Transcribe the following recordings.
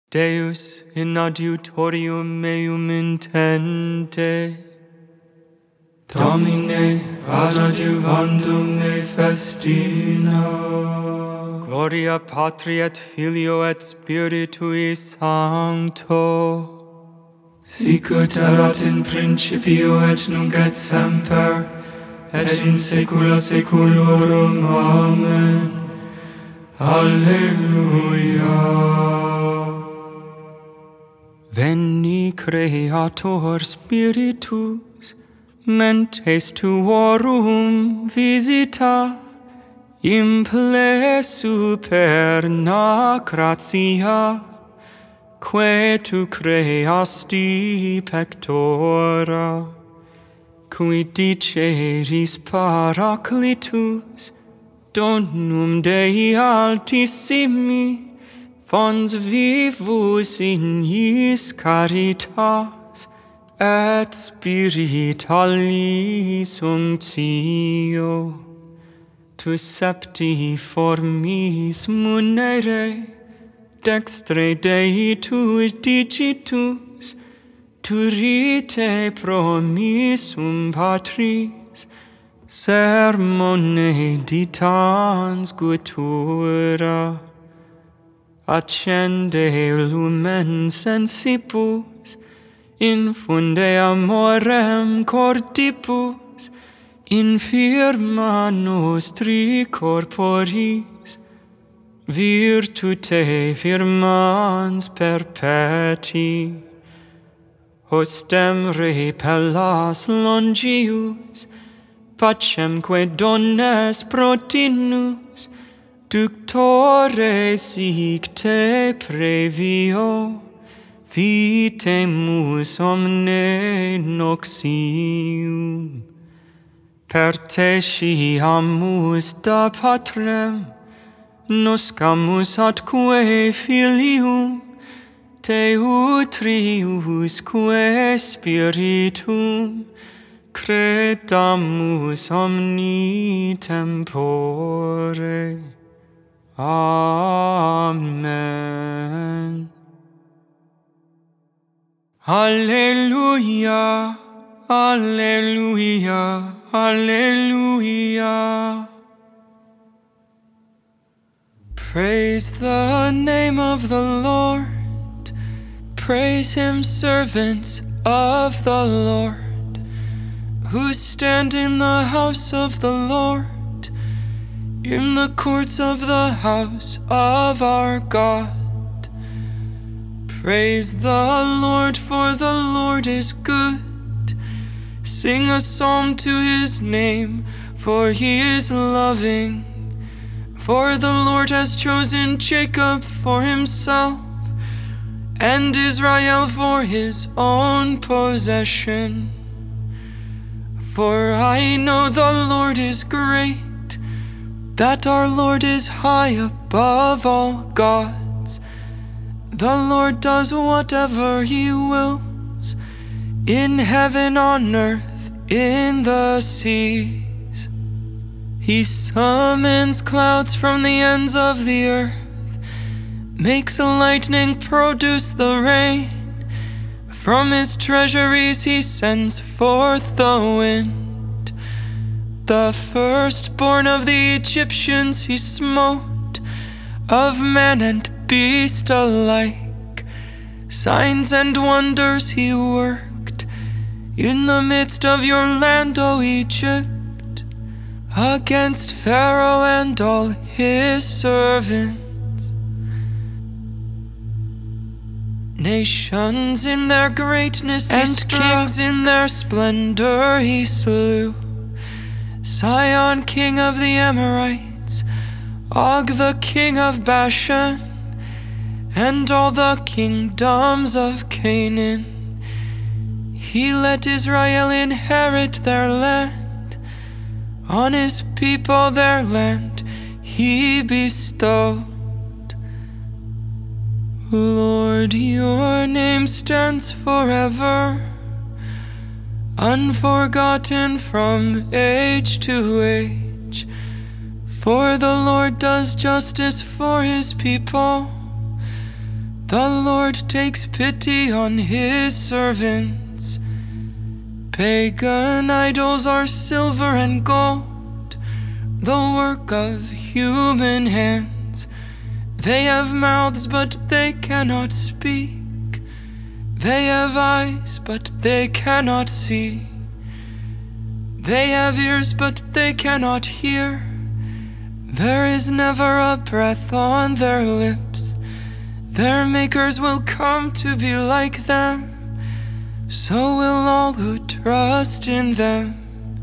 Deus in adiutorium meum intende. Domine ad adiuvandum me festina. Gloria Patri et Filio et Spiritui Sancto. Sicut erat in principio et nunc et semper, et in saecula saeculorum. Amen. Alleluia. Veni Creator Spiritus, mentes tuorum visita, imple superna gratia, que tu creasti pectora, qui diceris Paraclitus, donum Dei altissimi, fons vivus in iis caritas, et spiritualis unctio. Tu septi formis munere, dextre Dei tu digitus, turite promissum Patris, sermone ditans gutura. Accende lumen sensibus, infunde amorem cordibus, infirma nostri corporis, virtute firmans perpeti. Hostem repellas longius, pacemque donnes protinus, ductore sic te previo, vitemus omne noxium. Per te sciamus da Patrem, noscamus atque Filium, te utriusque Spiritum, credamus omni tempore. Amen. Alleluia, alleluia, alleluia. Praise the name of the Lord. Praise him, servants of the Lord, who stand in the house of the Lord, in the courts of the house of our God. Praise the Lord, for the Lord is good. Sing a psalm to his name, for he is loving. For the Lord has chosen Jacob for himself, and Israel for his own possession. For I know the Lord is great, that our Lord is high above all gods. The Lord does whatever he wills, in heaven, on earth, in the seas. He summons clouds from the ends of the earth, makes lightning produce the rain. From his treasuries he sends forth the wind. The firstborn of the Egyptians he smote, of man and beast alike. Signs and wonders he worked in the midst of your land, O Egypt, against Pharaoh and all his servants. Nations in their greatness and kings in their splendor he slew. Sihon, king of the Amorites, Og the king of Bashan, and all the kingdoms of Canaan. He let Israel inherit their land, on his people their land he bestowed. Lord, your name stands forever, unforgotten from age to age. For the Lord does justice for his people, The Lord takes pity on his servants. Pagan idols are silver and gold, the work of human hands. They have mouths, but they cannot speak. They have eyes, but they cannot see. They have ears, but they cannot hear. There is never a breath on their lips. Their makers will come to be like them. So will all who trust in them.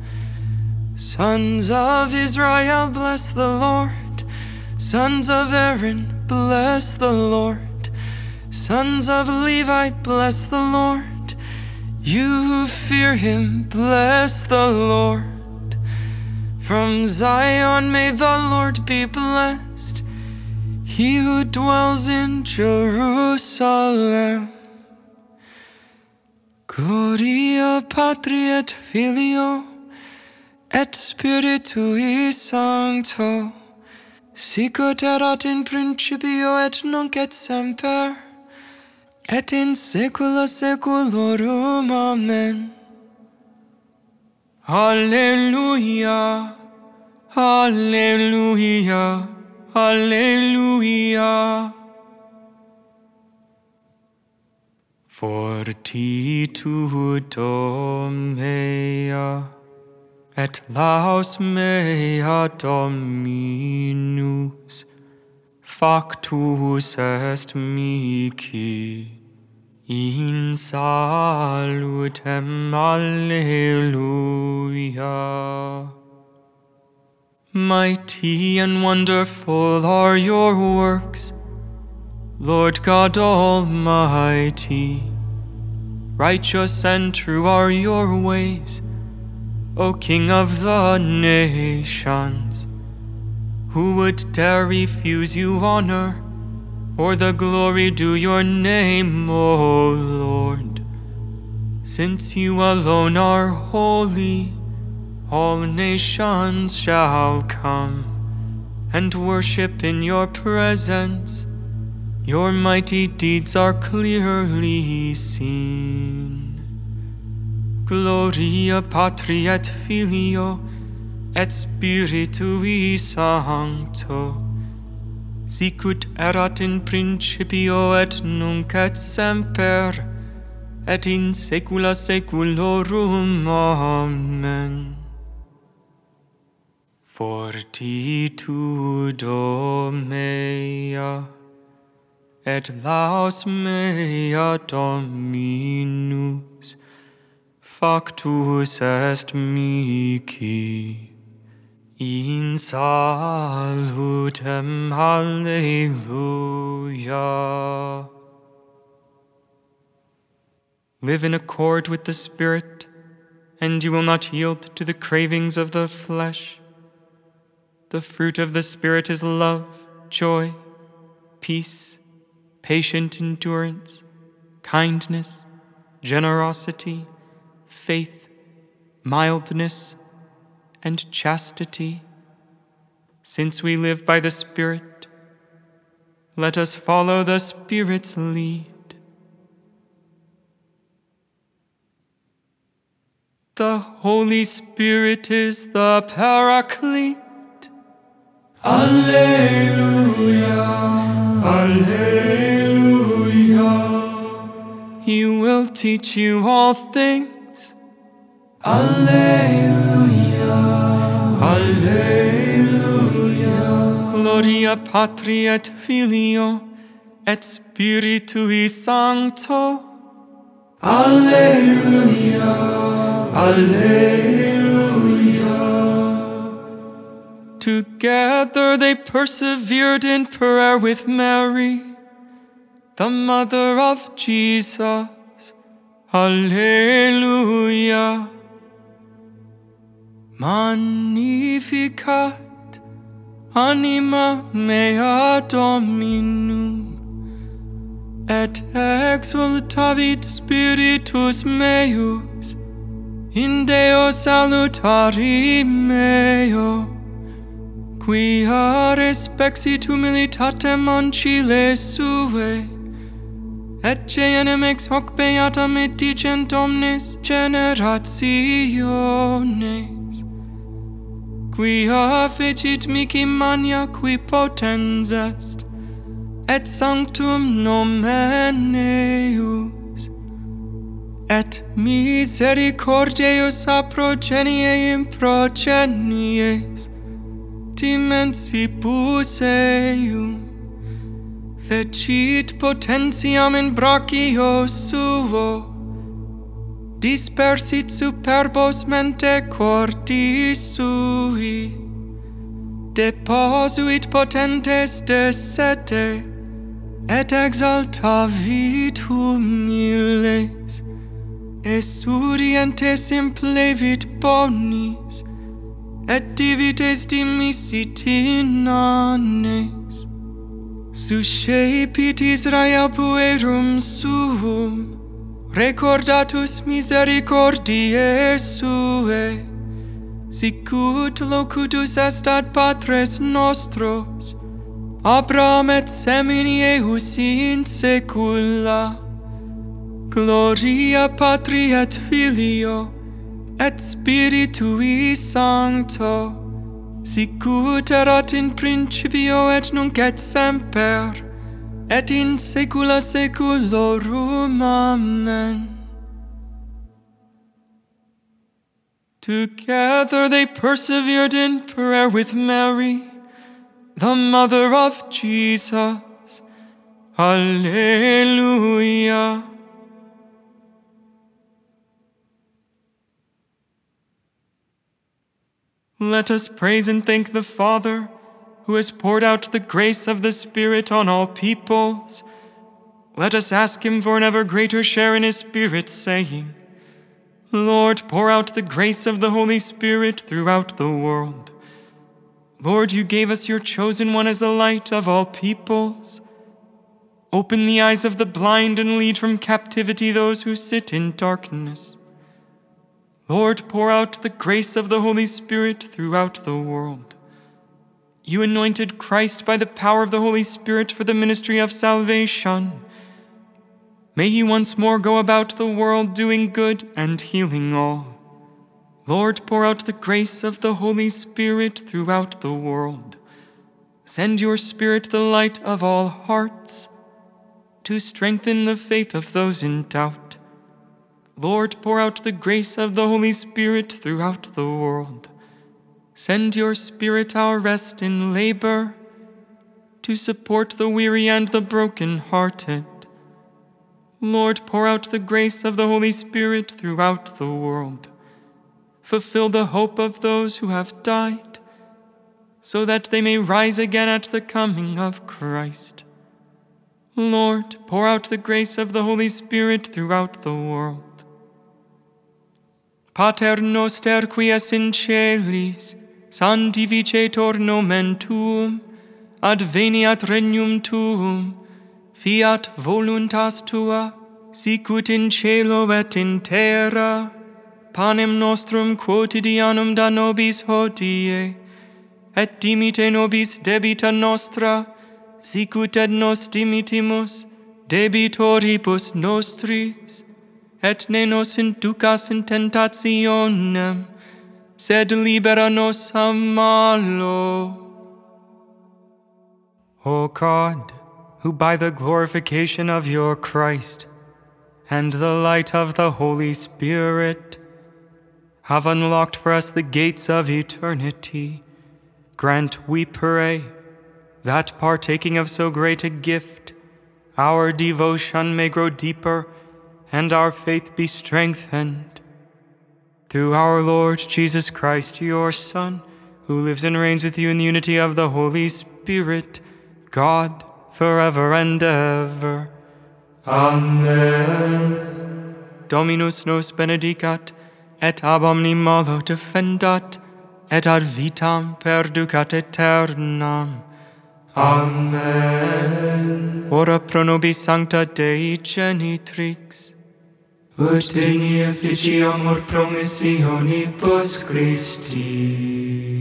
Sons of Israel, bless the Lord. Sons of Aaron, bless the Lord. Sons of Levi, bless the Lord. You who fear him, bless the Lord. From Zion may the Lord be blessed, he who dwells in Jerusalem. Gloria Patri et Filio et Spiritui Sancto, sicut erat in principio et nunc et semper, et in saecula saeculorum. Amen. Alleluia, alleluia, alleluia. Fortitudo mea, et laus mea Dominus, factus est mihi, in salutem. Alleluia. Mighty and wonderful are your works, Lord God Almighty. Righteous and true are your ways, O King of the nations. Who would dare refuse you honor, or the glory due your name, O Lord? Since you alone are holy, all nations shall come and worship in your presence. Your mighty deeds are clearly seen. Gloria Patri et Filio et Spiritui Sancto, sicut erat in principio et nunc et semper, et in saecula saeculorum. Amen. Fortitudo mea, et laus mea Dominus, factus est mihi, in salutem. Alleluia. Live in accord with the Spirit, and you will not yield to the cravings of the flesh. The fruit of the Spirit is love, joy, peace, patient endurance, kindness, generosity, faith, mildness, and chastity. Since we live by the Spirit, let us follow the Spirit's lead. The Holy Spirit is the Paraclete. Alleluia, alleluia. He will teach you all things. Alleluia, alleluia. Gloria Patri et Filio et Spiritui Sancto. Alleluia, alleluia. Together they persevered in prayer with Mary, the mother of Jesus. Alleluia. Magnificat anima mea Dominum, et exultavit spiritus meus in Deo salutari meo, quia respexit humilitatem ancile sue, et genem ex hoc beata medicent omnes generationes, quia fecit mihi magna qui potens est, et sanctum nomen eius, et misericordiaeus a progenie in progenies, dimensibus eium, fecit potentiam in brachio suo, dispersit superbos mente cordis sui, deposuit potentes de sete, et exaltavit humiles, esudientes implevit bonis, et divites dimissit inanes, suscepit Israel puerum suum, recordatus misericordiae suae, sicut locutus est ad patres nostros, Abraham et semini eius in saecula. Gloria Patri et Filio, et Spiritui Sancto, sicut erat in principio et nunc et semper, et in saecula saeculorum. Amen. Together they persevered in prayer with Mary, the mother of Jesus. Alleluia. Let us praise and thank the Father, who has poured out the grace of the Spirit on all peoples. Let us ask him for an ever greater share in his Spirit, saying, Lord, pour out the grace of the Holy Spirit throughout the world. Lord, you gave us your chosen one as the light of all peoples. Open the eyes of the blind and lead from captivity those who sit in darkness. Lord, pour out the grace of the Holy Spirit throughout the world. You anointed Christ by the power of the Holy Spirit for the ministry of salvation. May he once more go about the world doing good and healing all. Lord, pour out the grace of the Holy Spirit throughout the world. Send your Spirit, the light of all hearts, to strengthen the faith of those in doubt. Lord, pour out the grace of the Holy Spirit throughout the world. Send your Spirit, our rest in labor, to support the weary and the broken-hearted. Lord, pour out the grace of the Holy Spirit throughout the world. Fulfill the hope of those who have died, so that they may rise again at the coming of Christ. Lord, pour out the grace of the Holy Spirit throughout the world. Pater noster qui es in celis, sanctificetur nomen tuum, adveniat regnum tuum, fiat voluntas tua, sicut in cielo et in terra. Panem nostrum quotidianum da nobis hodie, et dimite nobis debita nostra, sicut et nos dimitimus debitoribus nostris, et ne nos inducas in tentationem, sed libera nos a malo. O God, who by the glorification of your Christ and the light of the Holy Spirit have unlocked for us the gates of eternity, grant, we pray, that partaking of so great a gift, our devotion may grow deeper and our faith be strengthened. Through our Lord Jesus Christ, your Son, who lives and reigns with you in the unity of the Holy Spirit, God, forever and ever. Amen. Dominus nos benedicat, et ab omni malo defendat, et ad vitam perducat aeternam. Amen. Ora pro nobis sancta Dei genitrix, ut digni officiamur promissionibus Christi.